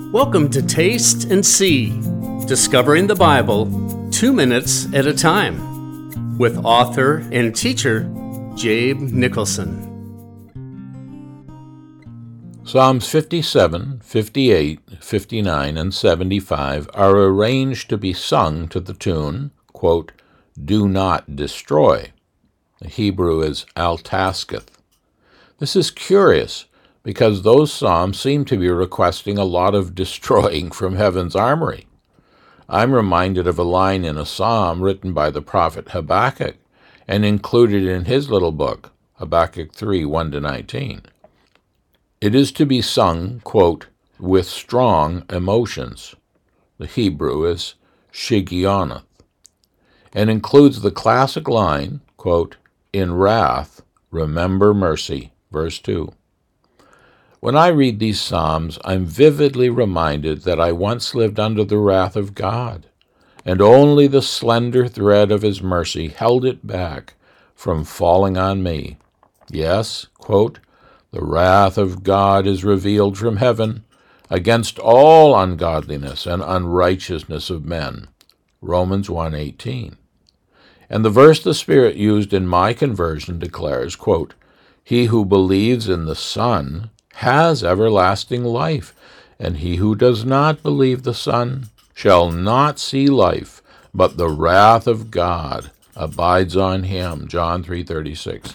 Welcome to Taste and See, discovering the Bible 2 minutes at a time, with author and teacher Jabe Nicholson. Psalms 57, 58, 59, and 75 are arranged to be sung to the tune, quote, "Do not destroy." The Hebrew is al-tasketh. This is curious because those psalms seem to be requesting a lot of destroying from heaven's armory. I'm reminded of a line in a psalm written by the prophet Habakkuk and included in his little book, Habakkuk 3, 1-19. It is to be sung, quote, with strong emotions. The Hebrew is shigionoth, and includes the classic line, quote, in wrath, remember mercy, verse 2. When I read these psalms, I'm vividly reminded that I once lived under the wrath of God, and only the slender thread of his mercy held it back from falling on me. Yes, quote, the wrath of God is revealed from heaven against all ungodliness and unrighteousness of men. Romans 1:18. And the verse the Spirit used in my conversion declares, quote, he who believes in the Son has everlasting life, and he who does not believe the Son shall not see life, but the wrath of God abides on him. John 3:36.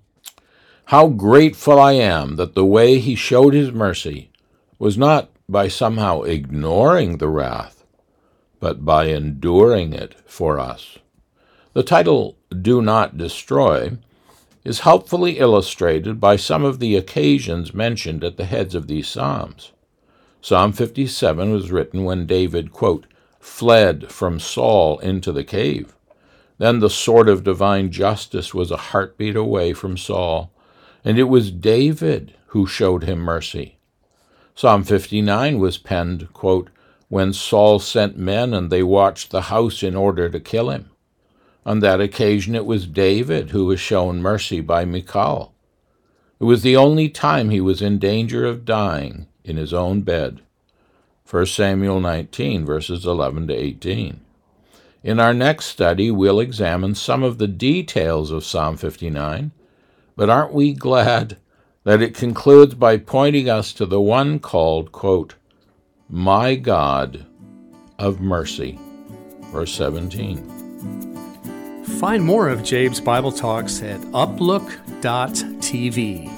How grateful I am that the way he showed his mercy was not by somehow ignoring the wrath, but by enduring it for us. The title, Do Not Destroy, is helpfully illustrated by some of the occasions mentioned at the heads of these psalms. Psalm 57 was written when David, quote, fled from Saul into the cave. Then the sword of divine justice was a heartbeat away from Saul, and it was David who showed him mercy. Psalm 59 was penned, quote, when Saul sent men and they watched the house in order to kill him. On that occasion, it was David who was shown mercy by Michal. It was the only time he was in danger of dying in his own bed. 1 Samuel 19, verses 11-18. In our next study, we'll examine some of the details of Psalm 59, but aren't we glad that it concludes by pointing us to the one called, quote, my God of mercy, verse 17. Find more of Jabe's Bible Talks at uplook.tv.